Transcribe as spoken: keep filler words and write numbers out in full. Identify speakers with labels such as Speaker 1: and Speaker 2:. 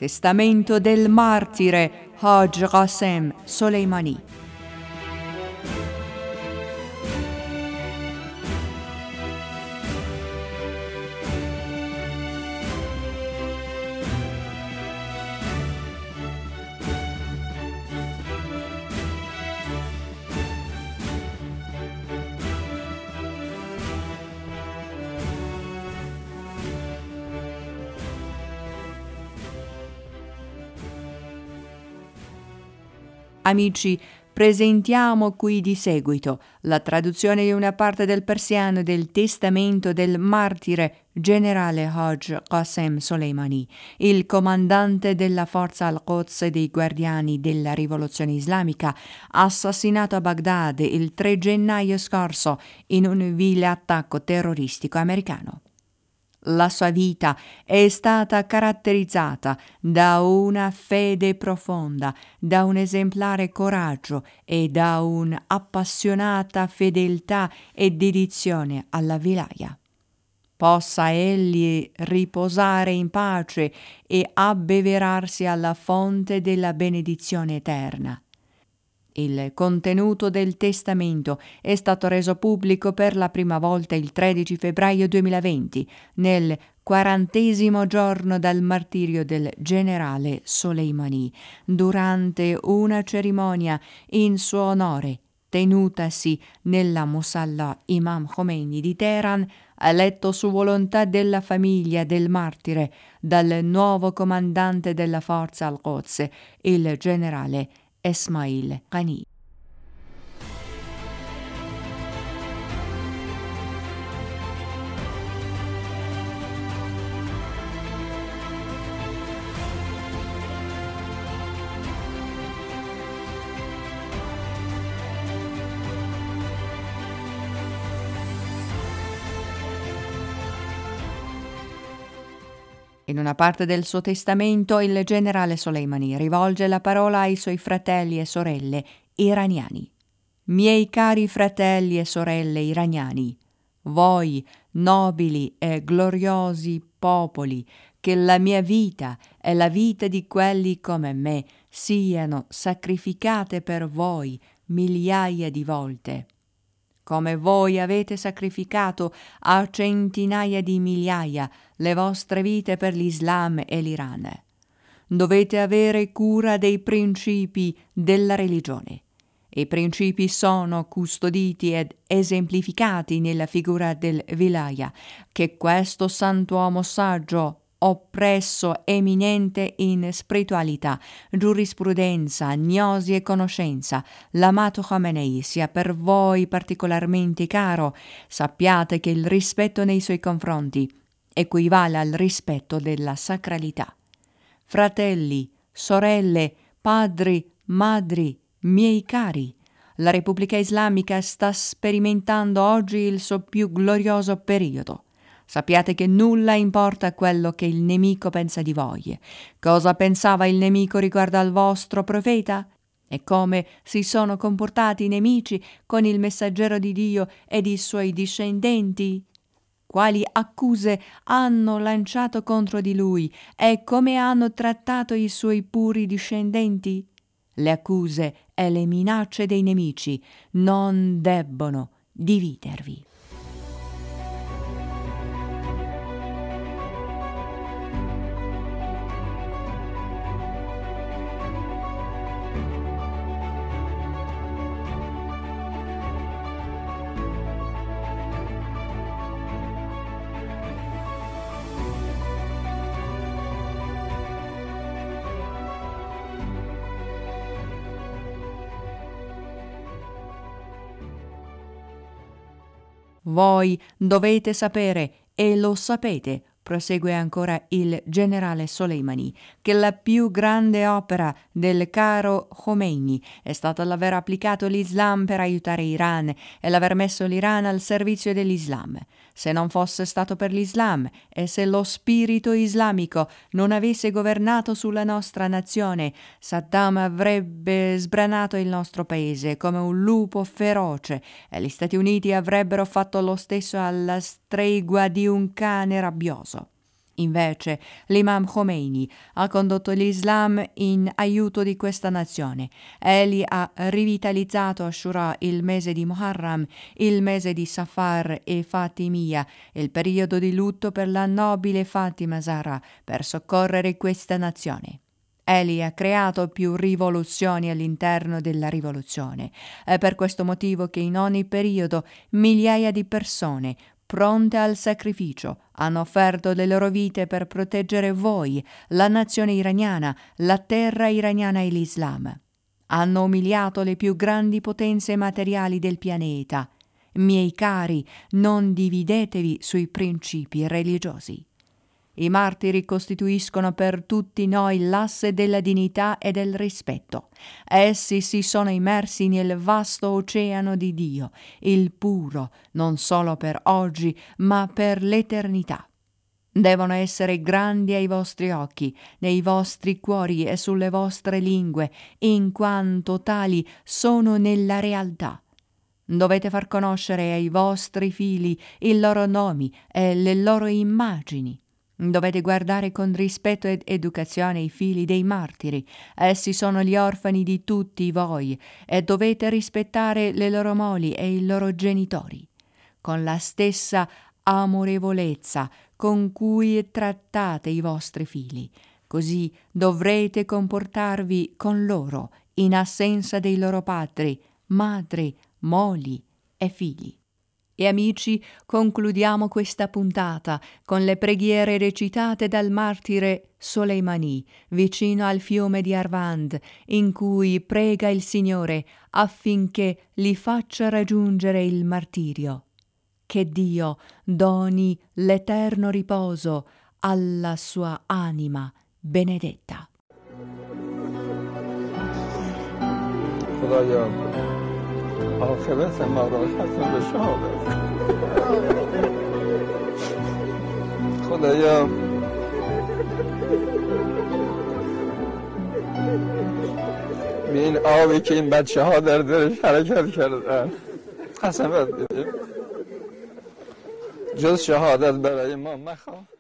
Speaker 1: Testamento del martire Haj Qasem Soleimani. Amici, presentiamo qui di seguito la traduzione di una parte del persiano del testamento del martire generale Haj Qasem Soleimani, il comandante della forza al-Quds dei guardiani della rivoluzione islamica, assassinato a Baghdad il tre gennaio scorso in un vile attacco terroristico americano. La sua vita è stata caratterizzata da una fede profonda, da un esemplare coraggio e da un'appassionata fedeltà e dedizione alla Wilaya. Possa egli riposare in pace e abbeverarsi alla fonte della benedizione eterna. Il contenuto del testamento è stato reso pubblico per la prima volta il tredici febbraio duemilaventi, nel quarantesimo giorno dal martirio del generale Soleimani, durante una cerimonia in suo onore tenutasi nella Musalla Imam Khomeini di Teheran, eletto su volontà della famiglia del martire dal nuovo comandante della forza al-Quds, il generale Esmail Qani. In una parte del suo testamento il generale Soleimani rivolge la parola ai suoi fratelli e sorelle iraniani. Miei cari fratelli e sorelle iraniani, voi nobili e gloriosi popoli, che la mia vita e la vita di quelli come me siano sacrificate per voi migliaia di volte. Come voi avete sacrificato a centinaia di migliaia le vostre vite per l'Islam e l'Iran. Dovete avere cura dei principi della religione. I principi sono custoditi ed esemplificati nella figura del Wilaya, che questo santuomo saggio, oppresso, eminente in spiritualità, giurisprudenza, gnosi e conoscenza, l'amato Khamenei sia per voi particolarmente caro. Sappiate che il rispetto nei suoi confronti equivale al rispetto della sacralità. Fratelli, sorelle, padri, madri, miei cari, la Repubblica Islamica sta sperimentando oggi il suo più glorioso periodo. Sappiate che nulla importa quello che il nemico pensa di voi. Cosa pensava il nemico riguardo al vostro profeta? E come si sono comportati i nemici con il messaggero di Dio ed i suoi discendenti? Quali accuse hanno lanciato contro di lui e come hanno trattato i suoi puri discendenti? Le accuse e le minacce dei nemici non debbono dividervi. Voi dovete sapere, e lo sapete, prosegue ancora il generale Soleimani, che la più grande opera del caro Khomeini è stata l'aver applicato l'Islam per aiutare Iran e l'aver messo l'Iran al servizio dell'Islam. Se non fosse stato per l'Islam e se lo spirito islamico non avesse governato sulla nostra nazione, Saddam avrebbe sbranato il nostro paese come un lupo feroce e gli Stati Uniti avrebbero fatto lo stesso alla stregua di un cane rabbioso. Invece l'Imam Khomeini ha condotto l'Islam in aiuto di questa nazione. Egli ha rivitalizzato Ashura, il mese di Muharram, il mese di Safar e Fatimiyya, il periodo di lutto per la nobile Fatima Zahra, per soccorrere questa nazione. Egli ha creato più rivoluzioni all'interno della rivoluzione. È per questo motivo che in ogni periodo migliaia di persone pronte al sacrificio hanno offerto le loro vite per proteggere voi, la nazione iraniana, la terra iraniana e l'Islam. Hanno umiliato le più grandi potenze materiali del pianeta. Miei cari, non dividetevi sui principi religiosi. I martiri costituiscono per tutti noi l'asse della dignità e del rispetto. Essi si sono immersi nel vasto oceano di Dio, il puro, non solo per oggi, ma per l'eternità. Devono essere grandi ai vostri occhi, nei vostri cuori e sulle vostre lingue, in quanto tali sono nella realtà. Dovete far conoscere ai vostri figli i loro nomi e le loro immagini. Dovete guardare con rispetto ed educazione i figli dei martiri. Essi sono gli orfani di tutti voi e dovete rispettare le loro mogli e i loro genitori con la stessa amorevolezza con cui trattate i vostri figli. Così dovrete comportarvi con loro in assenza dei loro padri, madri, mogli e figli. E amici, concludiamo questa puntata con le preghiere recitate dal martire Soleimani vicino al fiume di Arvand, in cui prega il Signore affinché gli faccia raggiungere il martirio. Che Dio doni l'eterno riposo alla sua anima benedetta.
Speaker 2: آخرت ما را ختم به شهادت خدایا به این آبی که این بچه ها در درش حرکت کردن قسمت بدیم جز شهادت برای ما مخواه